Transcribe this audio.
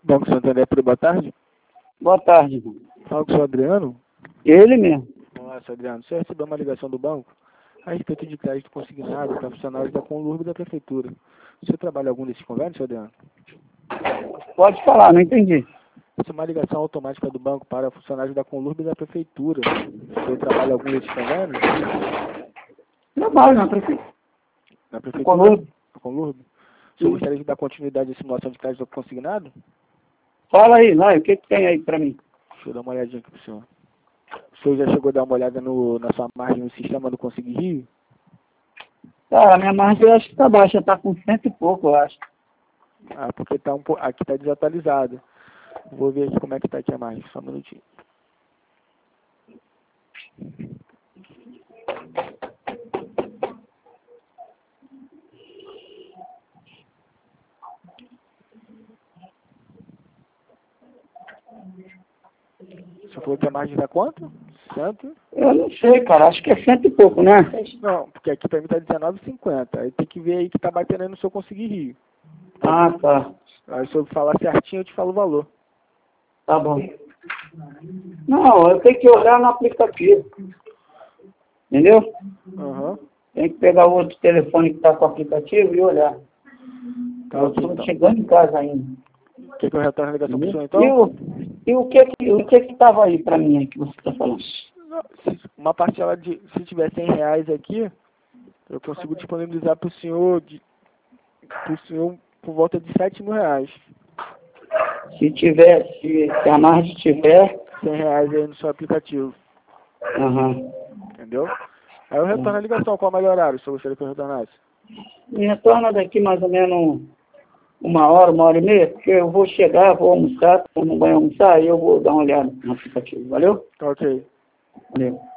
Banco Santander, boa tarde. Boa tarde, irmão. Fala com o senhor Adriano. Ele mesmo. Olá, senhor Adriano. O senhor recebeu uma ligação do banco a respeito de crédito consignado para funcionários da Conlurb e da Prefeitura. O senhor trabalha em algum desses convênios, senhor Adriano? Pode falar, não entendi. Isso é uma ligação automática do banco para funcionários da Conlurb e da Prefeitura. O senhor trabalha em algum desses convênios? Trabalho na prefeitura. Na Prefeitura? Conlurb. Na Conlurb? O senhor gostaria de dar continuidade à simulação de crédito consignado? Fala aí, vai, o que tem aí pra mim? Deixa eu dar uma olhadinha aqui pro senhor. O senhor já chegou a dar uma olhada na sua margem no sistema do Consegui Rio? Cara, a minha margem eu acho que tá baixa, tá com 100 e pouco, eu acho. Ah, porque tá aqui tá desatualizado. Vou ver aqui como é que tá aqui a margem, só um minutinho. Você falou que a margem tá quanto? 100? Eu não sei, cara, acho que é 100 e pouco, né? Não, porque aqui pra mim tá 19,50. Aí tem que ver aí que tá batendo aí no seu Consegui Rio. Ah, tá. Aí se eu falar certinho, eu te falo o valor. Tá bom. Não, eu tenho que olhar no aplicativo. Entendeu? Aham. Tem que pegar o outro telefone que tá com o aplicativo e olhar. Tá, Eu ok, tô então. chegando em casa ainda. Quer que eu retorne a ligação pro senhor, E então? o que tava aí pra mim aí que você tá falando? Uma parcela de... Se tiver R$ 100 aqui, eu consigo disponibilizar pro senhor por volta de R$ 7.000. Se a margem tiver... R$ 100 aí no seu aplicativo. Aham. Entendeu? Aí eu retorno a ligação. Qual é o melhor horário, se eu gostaria que eu retornasse? Me retorna daqui mais ou menos 1 hora e meia, porque eu vou chegar, vou almoçar, tomar um banho almoçar, e eu vou dar uma olhada no aplicativo. Valeu? Ok. Valeu.